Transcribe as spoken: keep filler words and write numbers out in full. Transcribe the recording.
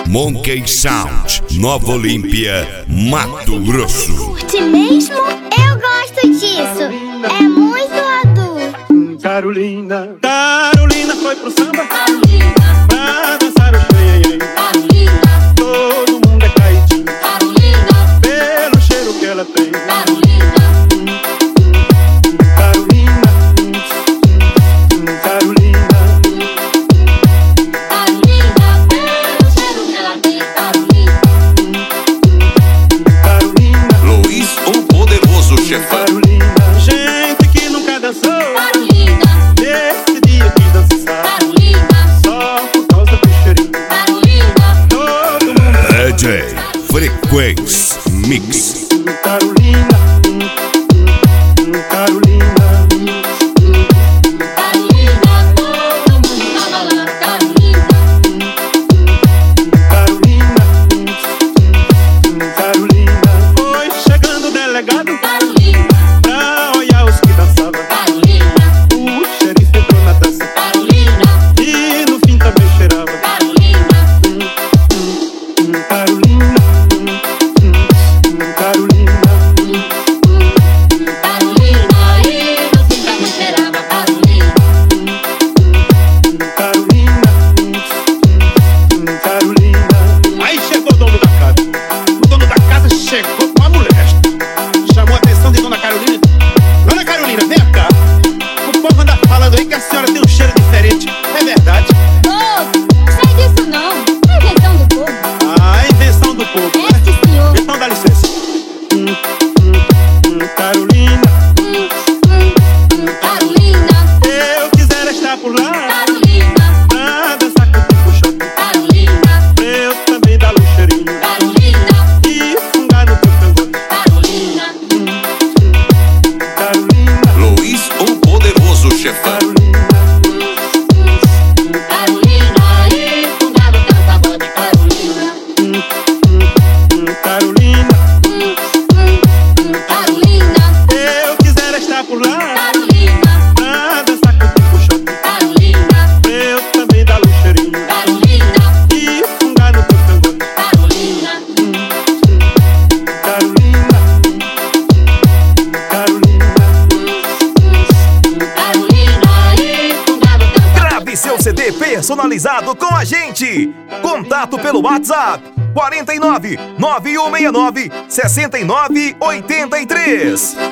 Monkey Sound, Nova Olímpia, Mato Grosso. Curte mesmo? Eu gosto disso. É muito adulto. Carolina, Carolina foi pro samba. Carolina, pra dançar o xanhanhã. Carolina, Todo mundo é caidinho Carolina, pelo cheiro que ela tem. Carolina, Carolina, Carolina, Carolina, pelo cheiro que ela tem. Carolina, Carolina, Luiz, o poderoso chefão. Carolina. Gente que nunca dançou, Carolina, nesse dia quis dançar, Carolina, só por causa do cheirinho. Carolina, Todo mundo D J Frequência Mix. Carolina, Carolina, Carolina, todo mundo tava lá. Carolina, Carolina, Carolina. Foi chegando o delegado Carolina, pra olhar os que dançavam. Carolina, O xerife entrou na dança Carolina, e no fim também cheirava. Carolina, Carolina, Carolina, Carolina, e no fim também cheirava. Carolina, Carolina, Carolina. Aí chegou o dono da casa. O dono da casa chegou com a mulher. Chamou a atenção de Dona Carolina. Dona Carolina, vem cá. O povo anda falando aí que a senhora tem um cheiro diferente. É verdade? oh, sei disso não. É invenção do povo. A invenção do povo. É, sim, senhor. Então dá licença. Carolina, Hum, hum, hum, Carolina, eu quisera estar por lá Carolina, pra dançar com o puxão. Carolina, Pra eu também dar um cheirinho Carolina, e fungar no teu cangote. Carolina, Carolina, Luiz, o poderoso chefão. Carolina, Carolina, e fungar no teu pagode. Carolina, Carolina, hum, hum, hum, Carolina, eu quisera estar por lá Carolina, pra dançar com o puxão. Carolina, Pra eu também dar um cheirinho Carolina, e fungar no teu cangote. Carolina, Carolina, Carolina. Carolina, e fungar no teu pagode. Grave seu C D personalizado com a gente. Contato pelo WhatsApp quarenta e nove, nove um seis nove, sessenta e nove, oitenta e três.